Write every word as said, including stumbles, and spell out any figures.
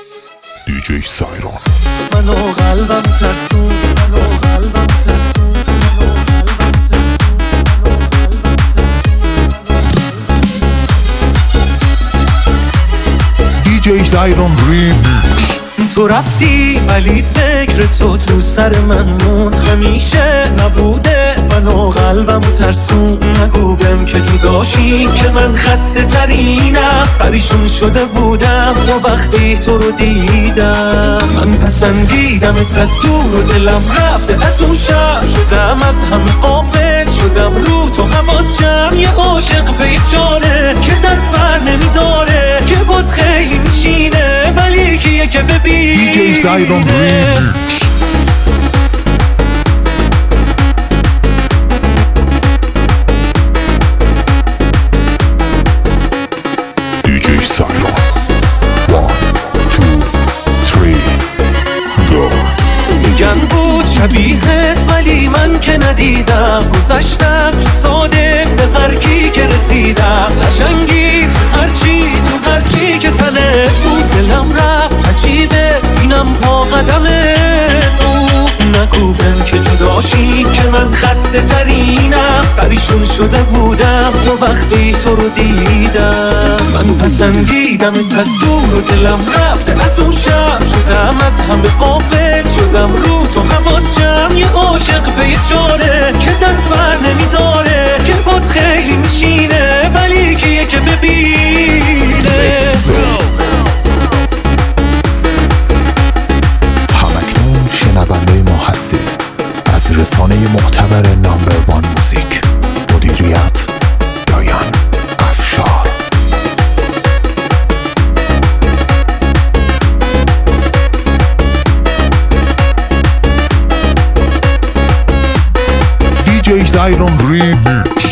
دیجی سایرون. منو قلبم ترسون، منو قلبم ترسون، منو قلبم ترسون، منو قلبم ترسون. دیجی سایرون ریمیکس. تو رفتی ولی فکر تو تو سر من مون، همیشه نبوده منو قلبم ترسون. نگو بهم که جداشی که من خسته ترینم، پریشون شده بودم تا وقتی تو رو دیدم. من پسندیدمت از دور و دلم رفته از اون شب، شدم از همه غافل، شدم رو تو حواسم. یه عاشق به یه جانه که دست بر نمیداره، که بود خیلی میشینه ولی کیه که ببینه. دیجی سایرون ریمیکس. دیجی سایرون. one two three go. میگن بود شبیهت ولی من که ندیدم، گذشتم ساده به هر کی که رسیدم. قشنگی تو هرچی تو هرچی که تنه بود، دلم رفت عجیبه اینم پا قدمه بود. نگو بهم که جداشی که من خسته ترینم، پریشون شده بودم تا وقتی تو رو دیدم. من پسندیدمت از دور و دلم رفته از اون شب، شدم از همه غافل، شدم رو تو حواسم. یه عاشق به یه جانه که دست بر نمیداره، که بود خیلی میشینه ولی کیه که ببینه. همکنون شنونده ما هستید از رسانه معتبر نامبر وان موزیک. مدیریت دایان افشار. دیجی سایرون ریمیکس.